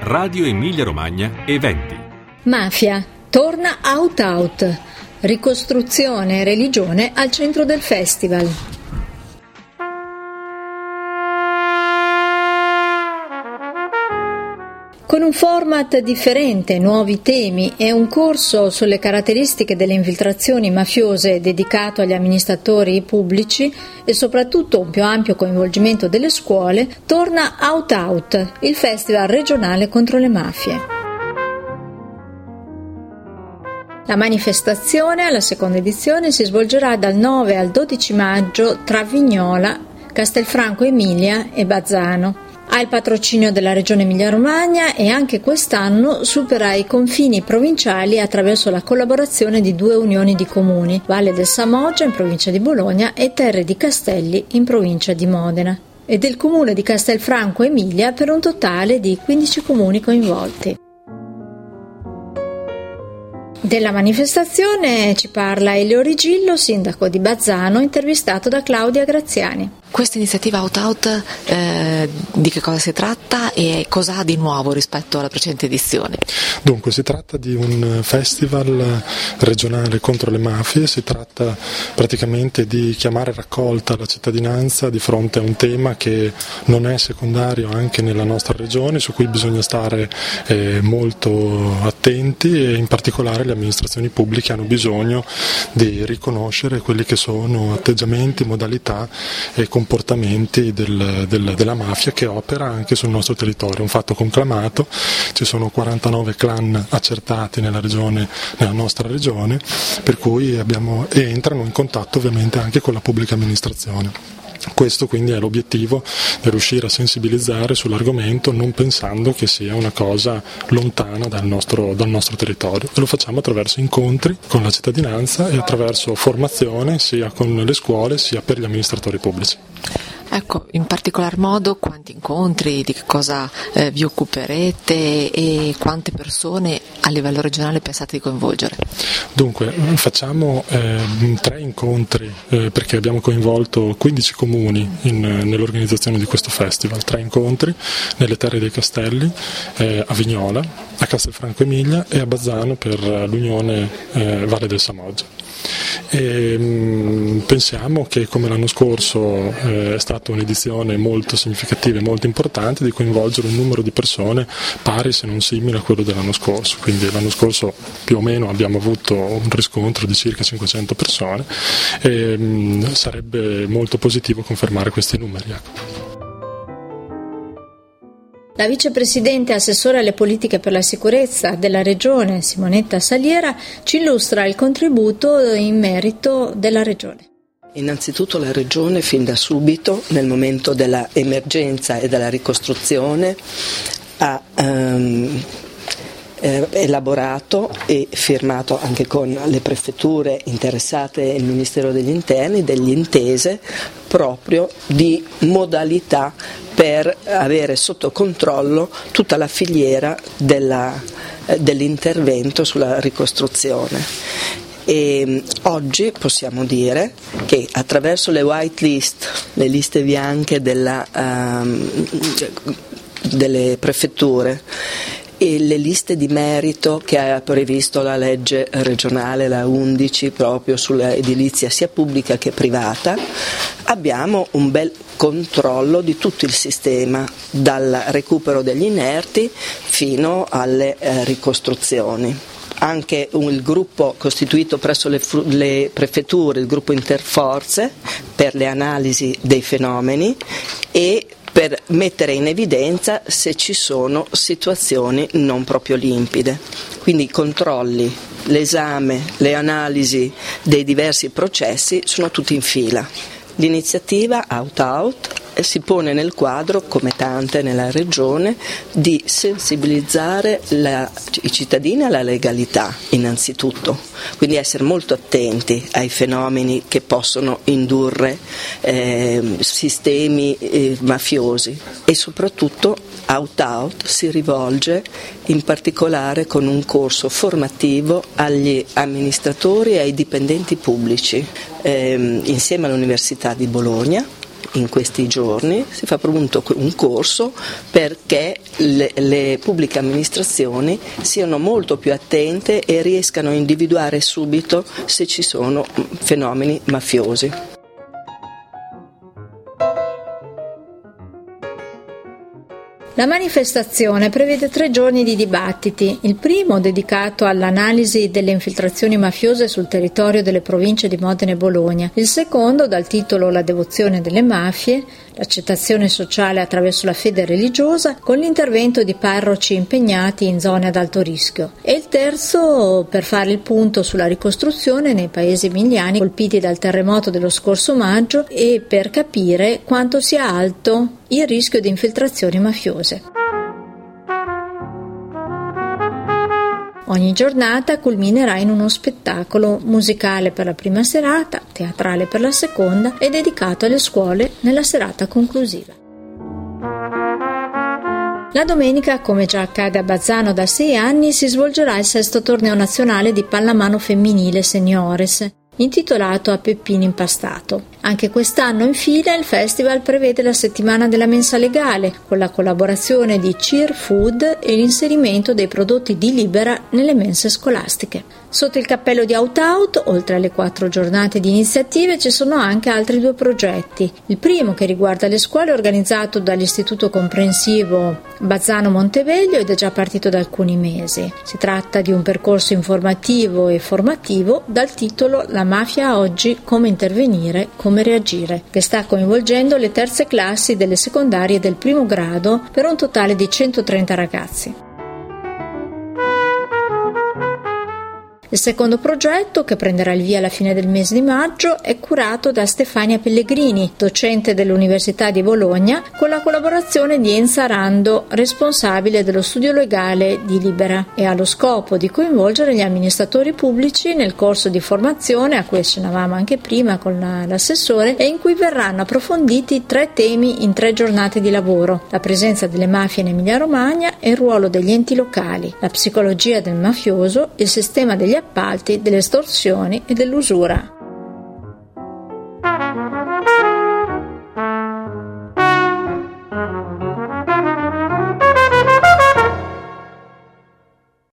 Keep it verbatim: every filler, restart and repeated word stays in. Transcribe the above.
Radio Emilia Romagna Eventi. Mafia, torna Out Out, ricostruzione e religione al centro del festival. Con un format differente, nuovi temi e un corso sulle caratteristiche delle infiltrazioni mafiose dedicato agli amministratori pubblici e soprattutto un più ampio coinvolgimento delle scuole, torna Out Out, il festival regionale contro le mafie. La manifestazione, alla seconda edizione, si svolgerà dal nove al dodici maggio tra Vignola, Castelfranco Emilia e Bazzano. Ha il patrocinio della Regione Emilia-Romagna e anche quest'anno supera i confini provinciali attraverso la collaborazione di due unioni di comuni, Valle del Samoggia in provincia di Bologna e Terre di Castelli in provincia di Modena, e del comune di Castelfranco Emilia, per un totale di quindici comuni coinvolti. Della manifestazione ci parla Elio Rigillo, sindaco di Bazzano, intervistato da Claudia Graziani. Questa iniziativa Out Out eh, di che cosa si tratta e cosa ha di nuovo rispetto alla precedente edizione? Dunque, si tratta di un festival regionale contro le mafie, si tratta praticamente di chiamare a raccolta la cittadinanza di fronte a un tema che non è secondario anche nella nostra regione, su cui bisogna stare eh, molto attenti, e in particolare le amministrazioni pubbliche hanno bisogno di riconoscere quelli che sono atteggiamenti, modalità e comportamenti del, del, della mafia che opera anche sul nostro territorio. Un fatto conclamato, ci sono quarantanove clan accertati nella regione, nella nostra regione, per cui abbiamo, e entrano in contatto ovviamente anche con la pubblica amministrazione. Questo quindi è l'obiettivo, di riuscire a sensibilizzare sull'argomento, non pensando che sia una cosa lontana dal nostro, dal nostro territorio, e lo facciamo attraverso incontri con la cittadinanza e attraverso formazione sia con le scuole sia per gli amministratori pubblici. Ecco, in particolar modo quanti incontri, di che cosa eh, vi occuperete e quante persone a livello regionale pensate di coinvolgere? Dunque, facciamo eh, tre incontri eh, perché abbiamo coinvolto quindici comuni in, nell'organizzazione di questo festival, tre incontri nelle Terre dei Castelli, eh, a Vignola, a Castelfranco Emilia e a Bazzano per l'Unione eh, Valle del Samoggia. E, mh, pensiamo che come l'anno scorso eh, è stata un'edizione molto significativa e molto importante, di coinvolgere un numero di persone pari se non simile a quello dell'anno scorso. Quindi l'anno scorso più o meno abbiamo avuto un riscontro di circa cinquecento persone e mh, sarebbe molto positivo confermare questi numeri, ecco. La vicepresidente e assessore alle politiche per la sicurezza della regione, Simonetta Saliera, ci illustra il contributo in merito della regione. Innanzitutto la regione fin da subito, nel momento della emergenza e della ricostruzione, ha um, eh, elaborato e firmato anche con le prefetture interessate e il Ministero degli Interni delle intese proprio di modalità per avere sotto controllo tutta la filiera della, eh, dell'intervento sulla ricostruzione. E oggi possiamo dire che attraverso le white list, le liste bianche della, um, delle prefetture, e le liste di merito che ha previsto la legge regionale, la undici, proprio sull'edilizia sia pubblica che privata, abbiamo un bel controllo di tutto il sistema, dal recupero degli inerti fino alle eh, ricostruzioni. Anche il gruppo costituito presso le, le prefetture, il gruppo interforze per le analisi dei fenomeni e per mettere in evidenza se ci sono situazioni non proprio limpide. Quindi i controlli, l'esame, le analisi dei diversi processi sono tutti in fila. L'iniziativa Out Out si pone nel quadro, come tante nella regione, di sensibilizzare la, i cittadini alla legalità innanzitutto, quindi essere molto attenti ai fenomeni che possono indurre eh, sistemi eh, mafiosi, e soprattutto Out Out si rivolge in particolare con un corso formativo agli amministratori e ai dipendenti pubblici, eh, insieme all'Università di Bologna, in questi giorni, si fa appunto un corso perché le, le pubbliche amministrazioni siano molto più attente e riescano a individuare subito se ci sono fenomeni mafiosi. La manifestazione prevede tre giorni di dibattiti, il primo dedicato all'analisi delle infiltrazioni mafiose sul territorio delle province di Modena e Bologna, il secondo dal titolo La devozione delle mafie, l'accettazione sociale attraverso la fede religiosa con l'intervento di parroci impegnati in zone ad alto rischio, e il terzo per fare il punto sulla ricostruzione nei paesi emiliani colpiti dal terremoto dello scorso maggio e per capire quanto sia alto il rischio di infiltrazioni mafiose. Ogni giornata culminerà in uno spettacolo musicale per la prima serata, teatrale per la seconda e dedicato alle scuole nella serata conclusiva. La domenica, come già accade a Bazzano da sei anni, si svolgerà il sesto torneo nazionale di pallamano femminile seniores, intitolato A Peppino Impastato. Anche quest'anno infine il festival prevede la settimana della mensa legale, con la collaborazione di Cheer Food e l'inserimento dei prodotti di Libera nelle mense scolastiche. Sotto il cappello di Out Out, oltre alle quattro giornate di iniziative, ci sono anche altri due progetti. Il primo, che riguarda le scuole, è organizzato dall'Istituto Comprensivo Bazzano Monteveglio ed è già partito da alcuni mesi. Si tratta di un percorso informativo e formativo dal titolo La mafia oggi, come intervenire, come reagire, che sta coinvolgendo le terze classi delle secondarie del primo grado per un totale di centotrenta ragazzi. Il secondo progetto, che prenderà il via alla fine del mese di maggio, è curato da Stefania Pellegrini, docente dell'Università di Bologna, con la collaborazione di Enza Rando, responsabile dello studio legale di Libera, e ha lo scopo di coinvolgere gli amministratori pubblici nel corso di formazione a cui accennavamo anche prima con la, l'assessore, e in cui verranno approfonditi tre temi in tre giornate di lavoro: la presenza delle mafie in Emilia-Romagna e il ruolo degli enti locali, la psicologia del mafioso, il sistema degli appalti, delle estorsioni e dell'usura.